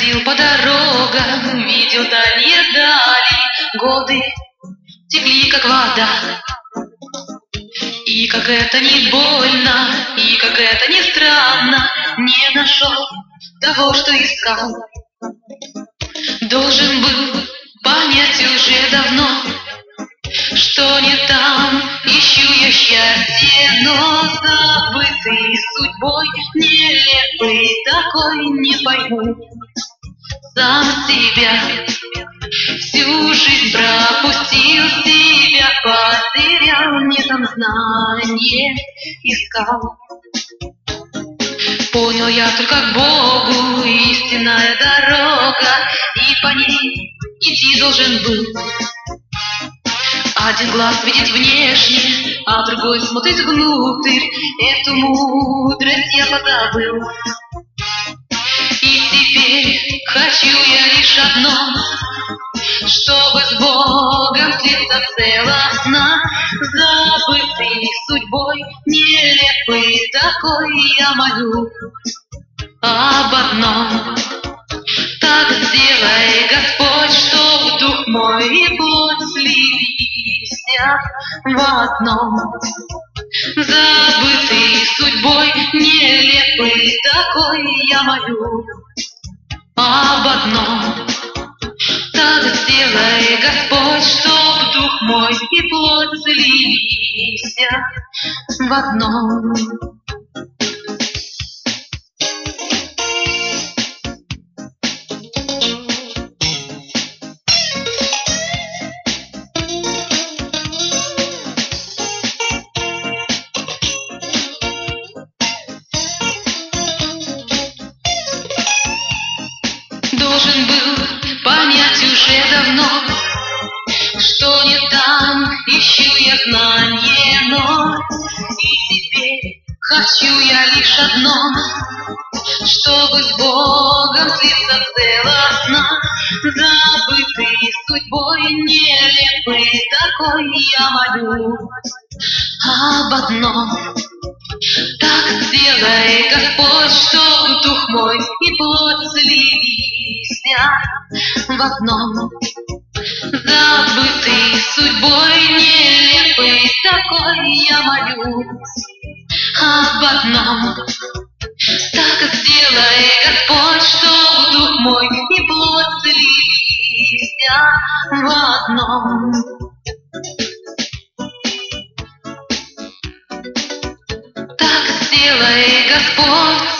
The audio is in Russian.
Ходил по дорогам, видел дальние дали, годы текли, как вода. И как это не больно, и как это не странно, не нашел того, что искал. Должен был понять уже давно, что не там ищу я счастье, но забытый судьбой, нелепый такой, не пойму сам себя. Всю жизнь пропустил, себя потерял, не там знание искал. Понял я только к Богу истинная дорога, и по ней идти должен был. Один глаз видеть внешне, а другой смотрит внутрь. Эту мудрость я позабыл. И теперь хочу я лишь одно, чтобы с Богом слиться целостно. Забытый судьбой, нелепый такой, я молю об одном. Так сделай, Господь, чтоб дух мой и плоть слились в одном. Забытый судьбой, нелепый такой, я молю об одном. Так сделай, Господь, чтоб дух мой и плоть слились в одном. Должен был понять уже давно, что не там ищу я знание, но и теперь хочу я лишь одно, чтобы с Богом слиться целостно. Забытый судьбой, нелепый такой, я молю об одном. Так сделай, Господь, чтоб дух мой и плоть слились в одном. Забытый судьбой, нелепый такой, я молю об одном. Так сделай, Господь, чтоб дух мой и плоть слились в одном. Так сделай, Господь.